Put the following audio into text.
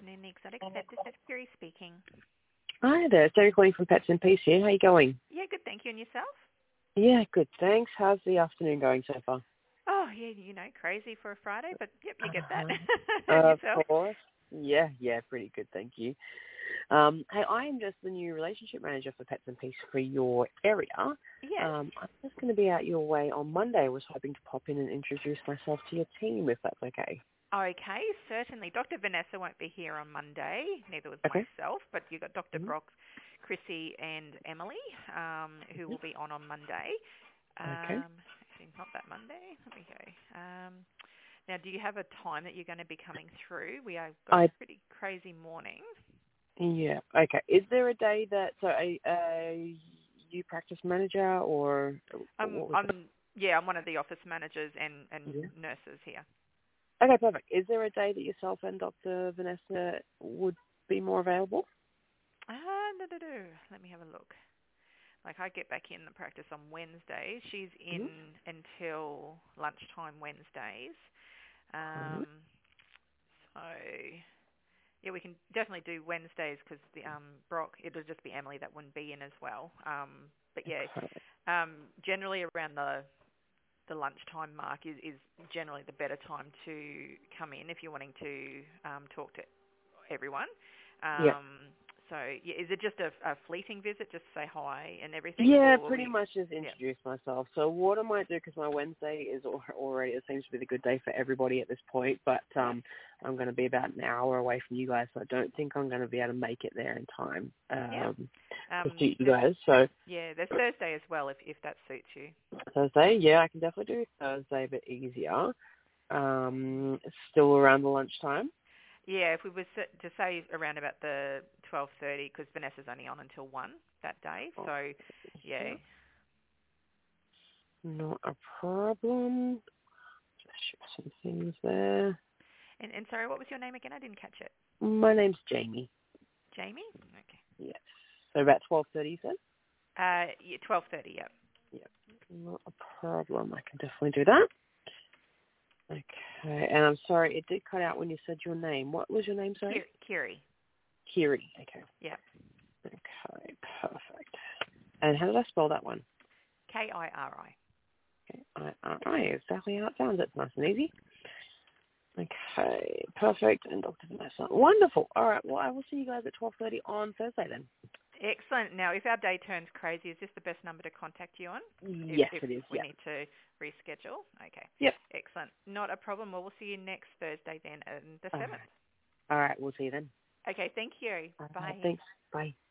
afternoon, the Exotic Vet. This is Kiri speaking. Hi there, it's Terry calling from Pets and Peace here. How you going? Yeah, good, thank you. And yourself? Yeah, good, thanks. How's the afternoon going so far? Oh, yeah, crazy for a Friday, but yep, you get that. And Of yourself? course. Yeah, pretty good, thank you. Hey, I am just the new relationship manager for Pets and Peace for your area. Yes. I'm just going to be out your way on Monday. I was hoping to pop in and introduce myself to your team, if that's okay. Okay, certainly. Dr. Vanessa won't be here on Monday, neither was Okay. myself, but you've got Dr. Mm-hmm. Brock, Chrissy and Emily, who will be on Monday. Okay. Actually, not that Monday. Let me go. Now, do you have a time that you're going to be coming through? We have got a pretty crazy morning. Yeah, okay. Is there a day that, you practice manager or what was it? I'm one of the office managers and Yeah. nurses here. Okay, perfect. Is there a day that yourself and Dr. Vanessa would be more available? No. Let me have a look. Like, I get back in the practice on Wednesdays. She's in until lunchtime Wednesdays. Mm-hmm. So, yeah, we can definitely do Wednesdays because the Brock, it'll just be Emily that wouldn't be in as well. But yeah, generally around the lunchtime mark is generally the better time to come in if you're wanting to talk to everyone. Yeah. So, yeah, is it just a fleeting visit, just say hi and everything? Yeah, Or pretty much just introduce myself. So what I might do, because my Wednesday is already, it seems to be the good day for everybody at this point, but I'm going to be about an hour away from you guys, so I don't think I'm going to be able to make it there in time to suit you guys. So yeah, there's Thursday as well if that suits you. Thursday, yeah, I can definitely do Thursday a bit easier. Still around the lunchtime. Yeah, if we were to say around about the 12:30, because Vanessa's only on until 1 that day. So, yeah. Not a problem. Just share some things there. And sorry, what was your name again? I didn't catch it. My name's Jamie. Jamie? Okay. Yes. So about 12:30, you said? Yeah, 12:30, yeah. Yep. Not a problem. I can definitely do that. Okay. And I'm sorry, it did cut out when you said your name. What was your name, sorry? Kiri. Kiri. Okay. Yeah. Okay, perfect. And how did I spell that one? Kiri. K-I-R-I. Exactly how it sounds. It's nice and easy. Okay, perfect. And Dr. Vanessa. Wonderful. All right, well, I will see you guys at 12:30 on Thursday then. Excellent. Now, if our day turns crazy, is this the best number to contact you on? Yes, If it is. we Yeah. need to reschedule? Okay. Yep. Excellent. Not a problem. Well, we'll see you next Thursday then, the 7th. All right, we'll see you then. Okay, thank you. All right, Bye. thanks. Bye.